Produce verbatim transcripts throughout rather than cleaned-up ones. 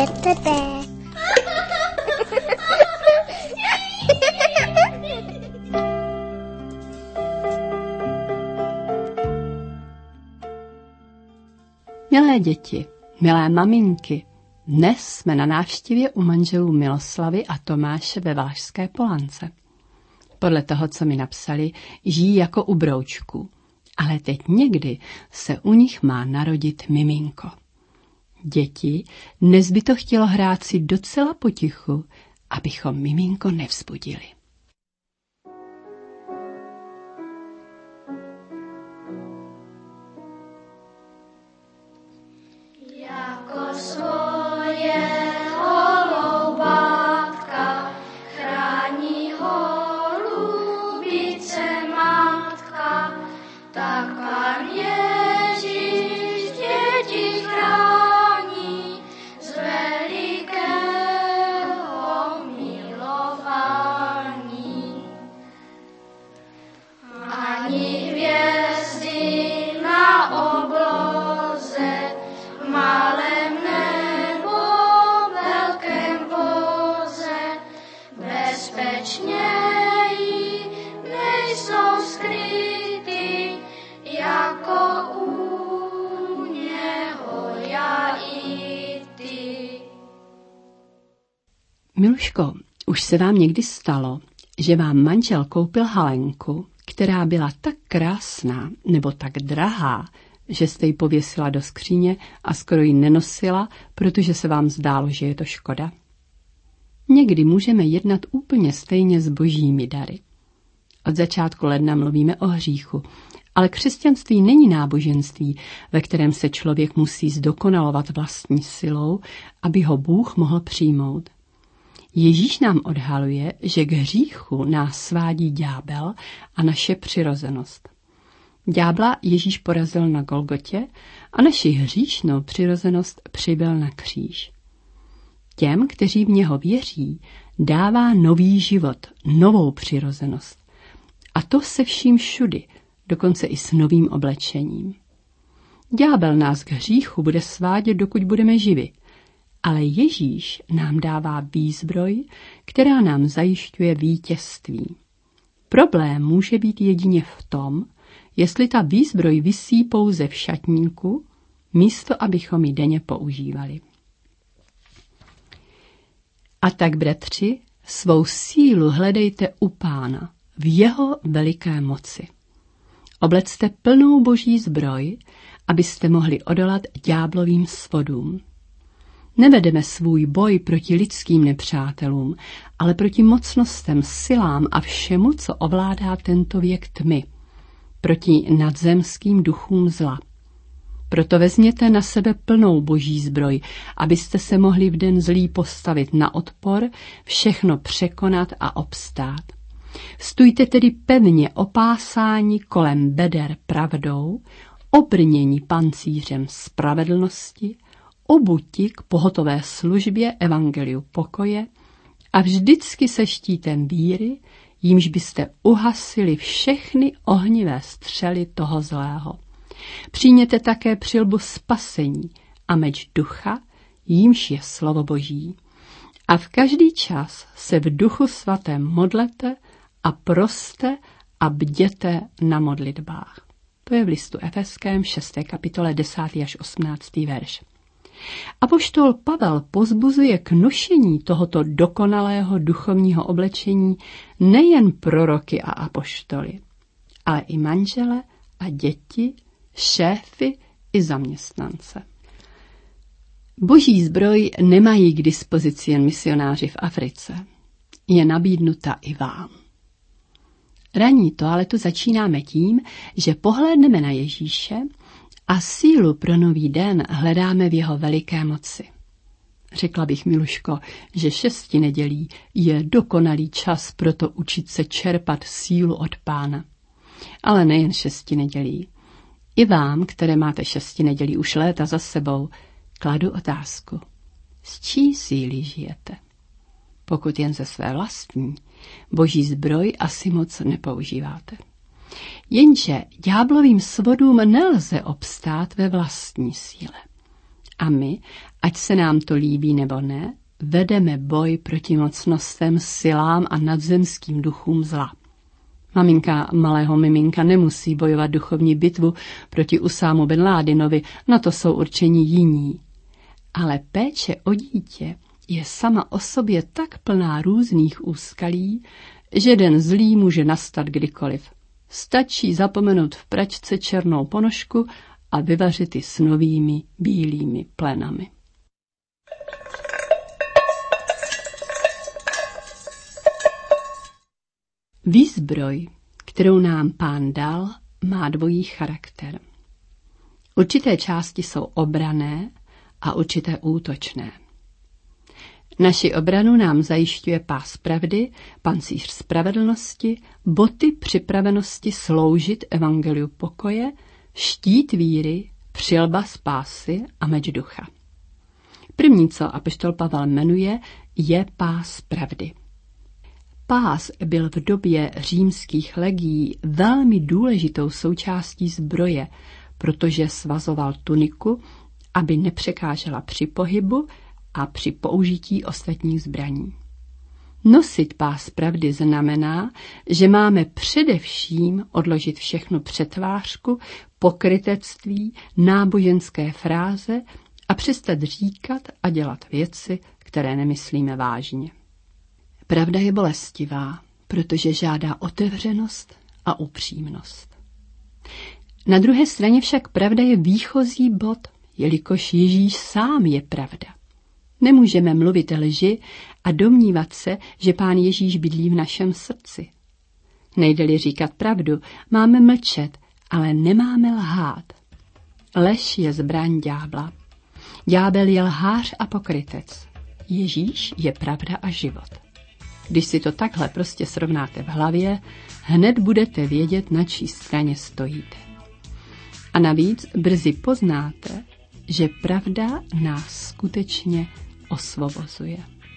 je tebe. Milé děti, milé maminky, dnes jsme na návštěvě u manželů Miloslavy a Tomáše ve Valašské Polance. Podle toho, co mi napsali, žijí jako u broučků, ale teď někdy se u nich má narodit miminko. Děti, dnes by to chtělo hrát si docela potichu, abychom miminko nevzbudili. Miluško, už se vám někdy stalo, že vám manžel koupil halenku, která byla tak krásná nebo tak drahá, že jste ji pověsila do skříně a skoro ji nenosila, protože se vám zdálo, že je to škoda? Někdy můžeme jednat úplně stejně s božími dary. Od začátku ledna mluvíme o hříchu, ale křesťanství není náboženství, ve kterém se člověk musí zdokonalovat vlastní silou, aby ho Bůh mohl přijmout. Ježíš nám odhaluje, že k hříchu nás svádí ďábel a naše přirozenost. Ďábla Ježíš porazil na Golgotě a naši hříšnou přirozenost přibyl na kříž. Těm, kteří v něho věří, dává nový život, novou přirozenost. A to se vším všudy, dokonce i s novým oblečením. Ďábel nás k hříchu bude svádět, dokud budeme živi. Ale Ježíš nám dává výzbroj, která nám zajišťuje vítězství. Problém může být jedině v tom, jestli ta výzbroj visí pouze v šatníku, místo abychom ji denně používali. A tak, bratři, svou sílu hledejte u Pána, v jeho veliké moci. Oblecte plnou boží zbroj, abyste mohli odolat ďáblovým svodům. Nevedeme svůj boj proti lidským nepřátelům, ale proti mocnostem, silám a všemu, co ovládá tento věk tmy, proti nadzemským duchům zla. Proto vezměte na sebe plnou boží zbroj, abyste se mohli v den zlý postavit na odpor, všechno překonat a obstát. Stůjte tedy pevně opásáni kolem beder pravdou, obrněni pancířem spravedlnosti, obuti k pohotové službě evangeliu pokoje a vždycky se štítem víry, jímž byste uhasili všechny ohnivé střely toho zlého. Přijměte také přilbu spasení a meč ducha, jímž je slovo Boží. A v každý čas se v duchu svatém modlete a proste a bděte na modlitbách. To je v listu Efeském šesté kapitole desátý až osmnáctý verš. Apoštol Pavel pozbuzuje k nošení tohoto dokonalého duchovního oblečení nejen proroky a apoštoly, ale i manžele a děti, šéfy i zaměstnance. Boží zbroj nemají k dispozici jen misionáři v Africe. Je nabídnuta i vám. Ranní toaletu začínáme tím, že pohlédneme na Ježíše a sílu pro nový den hledáme v jeho veliké moci. Řekla bych, Miluško, že šesti nedělí je dokonalý čas pro to učit se čerpat sílu od Pána. Ale nejen šesti nedělí. I vám, které máte šesti nedělí už léta za sebou, kladu otázku. Z čí síly žijete? Pokud jen ze své vlastní, boží zbroj asi moc nepoužíváte. Jenže ďáblovým svodům nelze obstát ve vlastní síle. A my, ať se nám to líbí nebo ne, vedeme boj proti mocnostem, silám a nadzemským duchům zla. Maminka malého miminka nemusí bojovat duchovní bitvu proti Usámu bin Ládinovi, na to jsou určení jiní. Ale péče o dítě je sama o sobě tak plná různých úskalí, že den zlý může nastat kdykoliv. Stačí zapomenout v pračce černou ponožku a vyvařit ji s novými bílými plenami. Výzbroj, kterou nám Pán dal, má dvojí charakter. Určité části jsou obranné a určité útočné. Naši obranu nám zajišťuje pás pravdy, pancíř spravedlnosti, boty připravenosti sloužit evangeliu pokoje, štít víry, přilba spásy a meč ducha. První, co apoštol Pavel jmenuje, je pás pravdy. Pás byl v době římských legií velmi důležitou součástí zbroje, protože svazoval tuniku, aby nepřekážela při pohybu a při použití ostatních zbraní. Nosit pás pravdy znamená, že máme především odložit všechnu přetvářku, pokrytectví, náboženské fráze a přestat říkat a dělat věci, které nemyslíme vážně. Pravda je bolestivá, protože žádá otevřenost a upřímnost. Na druhé straně však pravda je výchozí bod, jelikož Ježíš sám je pravda. Nemůžeme mluvit lži a domnívat se, že Pán Ježíš bydlí v našem srdci. Nejde-li říkat pravdu, máme mlčet, ale nemáme lhát. Lež je zbraň ďábla. Ďábel je lhář a pokrytec. Ježíš je pravda a život. Když si to takhle prostě srovnáte v hlavě, hned budete vědět, na čí straně stojíte. A navíc brzy poznáte, že pravda nás skutečně osvobozuje.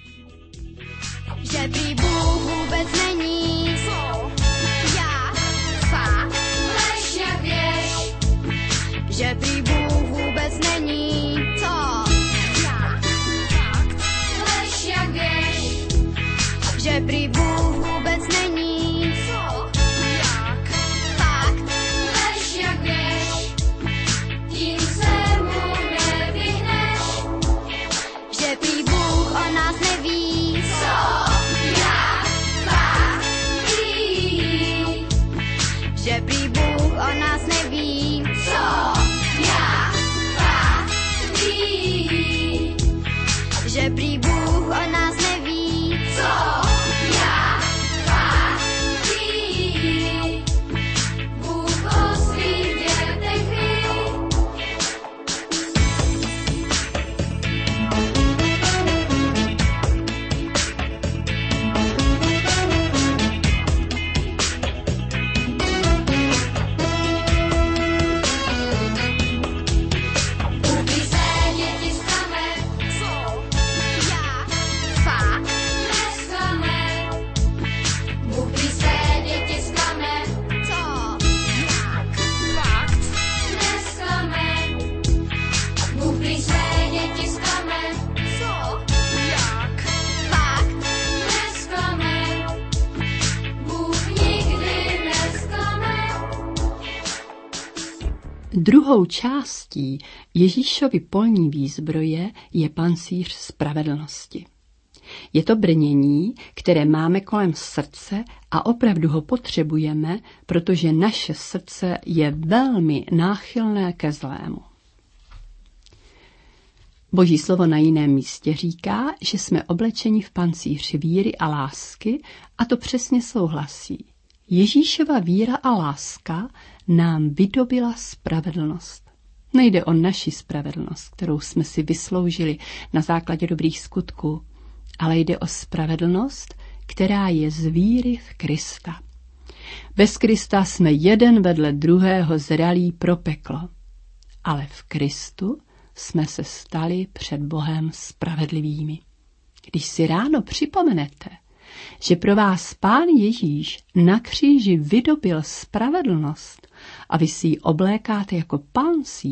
Že prý Bůh vůbec není, co? Já, fakt, lež jak věš. Že prý Bůh vůbec není, co? Já, fakt, lež jak věš. Že prý Bůh vůbec není, co? Jak, fakt, lež jak věš. Tím se mu nevyhneš. Že prý Bůh o nás neví, co? Jak, fakt, ví. Že prý Bůh o nás neví, co? Jak, fakt, ví. Že prý Bůh o nás neví, co? Druhou částí Ježíšovy polní výzbroje je pancíř spravedlnosti. Je to brnění, které máme kolem srdce a opravdu ho potřebujeme, protože naše srdce je velmi náchylné ke zlému. Boží slovo na jiném místě říká, že jsme oblečeni v pancíři víry a lásky a to přesně souhlasí. Ježíšova víra a láska nám vydobila spravedlnost. Nejde o naši spravedlnost, kterou jsme si vysloužili na základě dobrých skutků, ale jde o spravedlnost, která je z víry v Krista. Bez Krista jsme jeden vedle druhého zralí pro peklo, ale v Kristu jsme se stali před Bohem spravedlivými. Když si ráno připomenete, že pro vás Pán Ježíš na kříži vydobil spravedlnost a vy si ji oblékáte jako pancíř,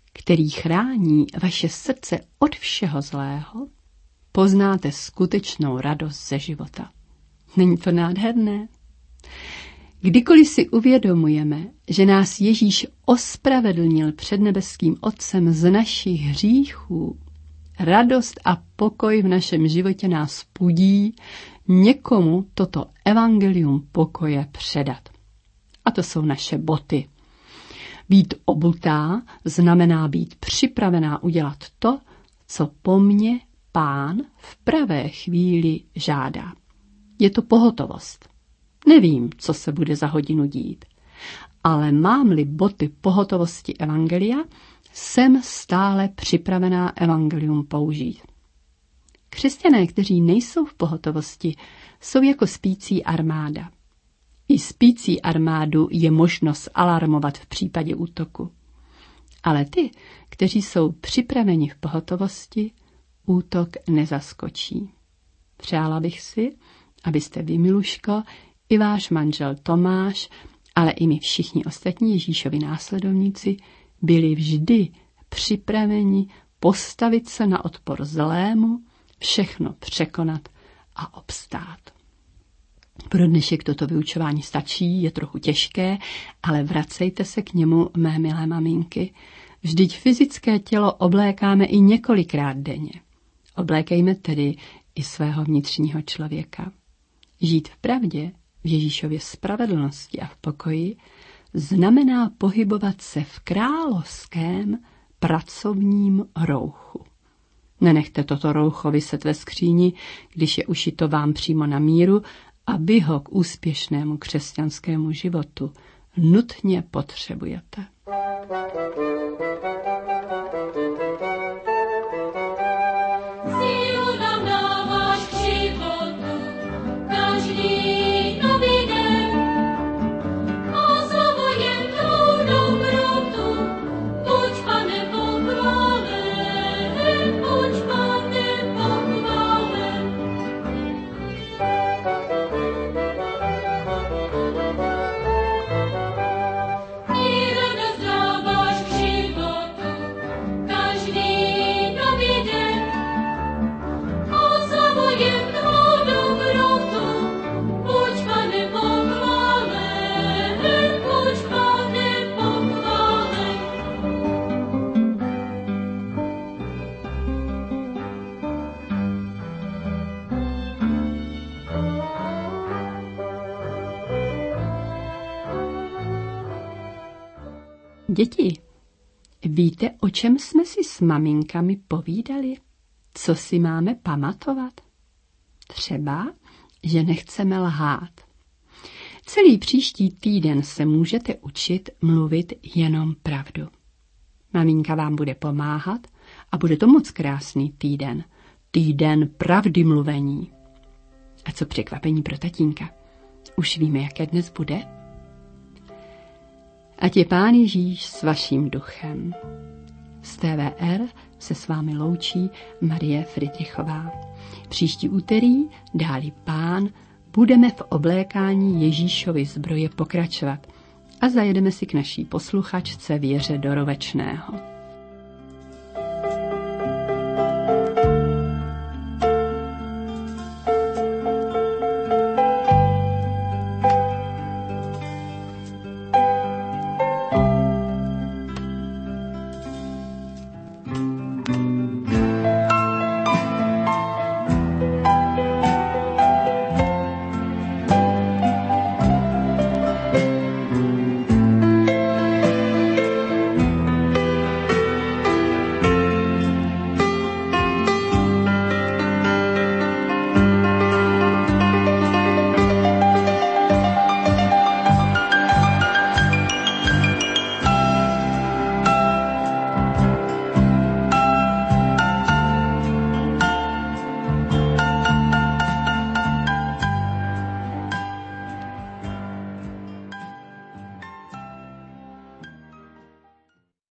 který chrání vaše srdce od všeho zlého, poznáte skutečnou radost ze života. Není to nádherné? Kdykoliv si uvědomujeme, že nás Ježíš ospravedlnil před nebeským Otcem z našich hříchů, radost a pokoj v našem životě nás pudí někomu toto evangelium pokoje předat. A to jsou naše boty. Být obutá znamená být připravená udělat to, co po mně Pán v pravé chvíli žádá. Je to pohotovost. Nevím, co se bude za hodinu dít, ale mám-li boty pohotovosti evangelia, jsem stále připravená evangelium použít. Křesťané, kteří nejsou v pohotovosti, jsou jako spící armáda. I spící armádu je možnost alarmovat v případě útoku. Ale ty, kteří jsou připraveni v pohotovosti, útok nezaskočí. Přála bych si, abyste vy, Miluško, i váš manžel Tomáš, ale i my všichni ostatní Ježíšovi následovníci byli vždy připraveni postavit se na odpor zlému, všechno překonat a obstát. Pro dnešek toto vyučování stačí, je trochu těžké, ale vracejte se k němu, mé milé maminky. Vždyť fyzické tělo oblékáme i několikrát denně. Oblékejme tedy i svého vnitřního člověka. Žít v pravdě, v Ježíšově spravedlnosti a v pokoji znamená pohybovat se v královském pracovním rouchu. Nenechte toto roucho viset ve skříni, když je ušito vám přímo na míru a vy ho k úspěšnému křesťanskému životu nutně potřebujete. Děti, víte, o čem jsme si s maminkami povídali? Co si máme pamatovat? Třeba, že nechceme lhát. Celý příští týden se můžete učit mluvit jenom pravdu. Maminka vám bude pomáhat a bude to moc krásný týden. Týden pravdy mluvení. A co překvapení pro tatínka? Už víme, jaké dnes bude? Ať je Pán Ježíš s vaším duchem. Z T V R se s vámi loučí Marie Fridrichová. Příští úterý, dá-li Pán, budeme v oblékání Ježíšovy zbroje pokračovat a zajedeme si k naší posluchačce Věře Dorovečného.